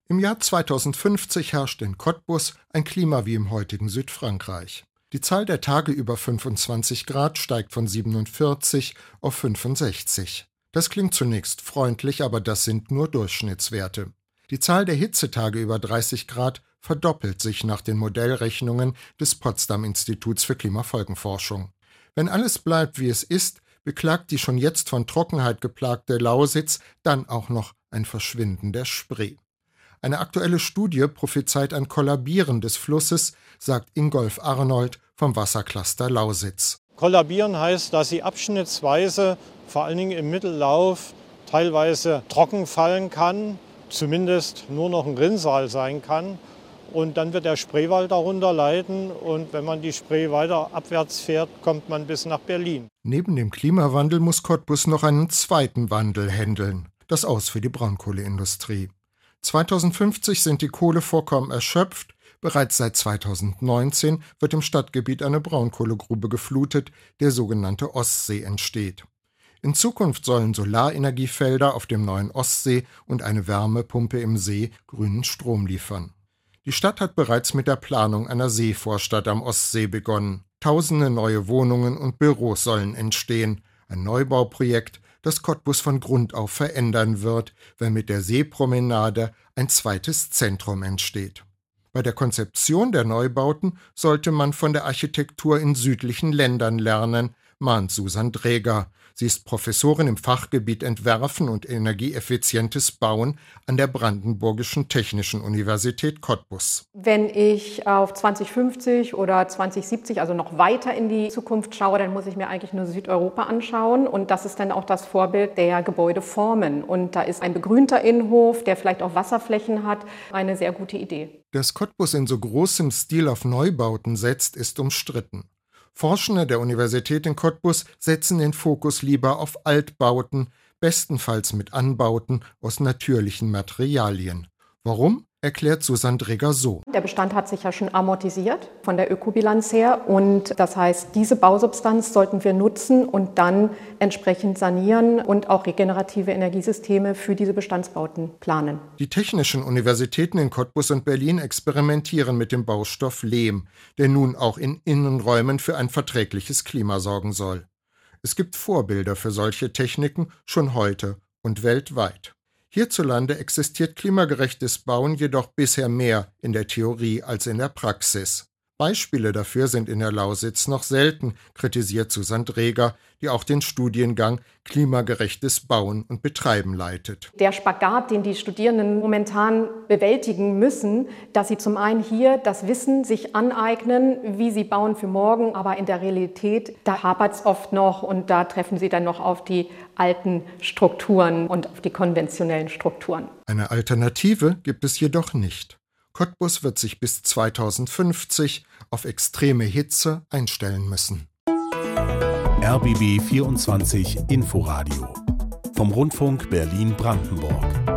Im Jahr 2050 herrscht in Cottbus ein Klima wie im heutigen Südfrankreich. Die Zahl der Tage über 25 Grad steigt von 47 auf 65. Das klingt zunächst freundlich, aber das sind nur Durchschnittswerte. Die Zahl der Hitzetage über 30 Grad verdoppelt sich nach den Modellrechnungen des Potsdam-Instituts für Klimafolgenforschung. Wenn alles bleibt, wie es ist, beklagt die schon jetzt von Trockenheit geplagte Lausitz dann auch noch ein Verschwinden der Spree. Eine aktuelle Studie prophezeit ein Kollabieren des Flusses, sagt Ingolf Arnold vom Wassercluster Lausitz. Kollabieren heißt, dass sie abschnittsweise, vor allen Dingen im Mittellauf, teilweise trocken fallen kann, zumindest nur noch ein Rinnsal sein kann. Und dann wird der Spreewald darunter leiden und wenn man die Spree weiter abwärts fährt, kommt man bis nach Berlin. Neben dem Klimawandel muss Cottbus noch einen zweiten Wandel händeln: das Aus für die Braunkohleindustrie. 2050 sind die Kohlevorkommen erschöpft. Bereits seit 2019 wird im Stadtgebiet eine Braunkohlegrube geflutet, der sogenannte Ostsee entsteht. In Zukunft sollen Solarenergiefelder auf dem neuen Ostsee und eine Wärmepumpe im See grünen Strom liefern. Die Stadt hat bereits mit der Planung einer Seevorstadt am Ostsee begonnen. Tausende neue Wohnungen und Büros sollen entstehen. Ein Neubauprojekt, das Cottbus von Grund auf verändern wird, wenn mit der Seepromenade ein zweites Zentrum entsteht. Bei der Konzeption der Neubauten sollte man von der Architektur in südlichen Ländern lernen, mahnt Susan Dräger. Sie ist Professorin im Fachgebiet Entwerfen und energieeffizientes Bauen an der Brandenburgischen Technischen Universität Cottbus. Wenn ich auf 2050 oder 2070, also noch weiter in die Zukunft schaue, dann muss ich mir eigentlich nur Südeuropa anschauen. Und das ist dann auch das Vorbild der Gebäudeformen. Und da ist ein begrünter Innenhof, der vielleicht auch Wasserflächen hat, eine sehr gute Idee. Dass Cottbus in so großem Stil auf Neubauten setzt, ist umstritten. Forschende der Universität in Cottbus setzen den Fokus lieber auf Altbauten, bestenfalls mit Anbauten aus natürlichen Materialien. Warum? Erklärt Susan Dräger so. Der Bestand hat sich ja schon amortisiert von der Ökobilanz her und das heißt, diese Bausubstanz sollten wir nutzen und dann entsprechend sanieren und auch regenerative Energiesysteme für diese Bestandsbauten planen. Die technischen Universitäten in Cottbus und Berlin experimentieren mit dem Baustoff Lehm, der nun auch in Innenräumen für ein verträgliches Klima sorgen soll. Es gibt Vorbilder für solche Techniken schon heute und weltweit. Hierzulande existiert klimagerechtes Bauen jedoch bisher mehr in der Theorie als in der Praxis. Beispiele dafür sind in der Lausitz noch selten, kritisiert Susan Dräger, die auch den Studiengang Klimagerechtes Bauen und Betreiben leitet. Der Spagat, den die Studierenden momentan bewältigen müssen, dass sie zum einen hier das Wissen sich aneignen, wie sie bauen für morgen, aber in der Realität, da hapert es oft noch und da treffen sie dann noch auf die alten Strukturen und auf die konventionellen Strukturen. Eine Alternative gibt es jedoch nicht. Cottbus wird sich bis 2050 auf extreme Hitze einstellen müssen. RBB 24 Inforadio vom Rundfunk Berlin-Brandenburg.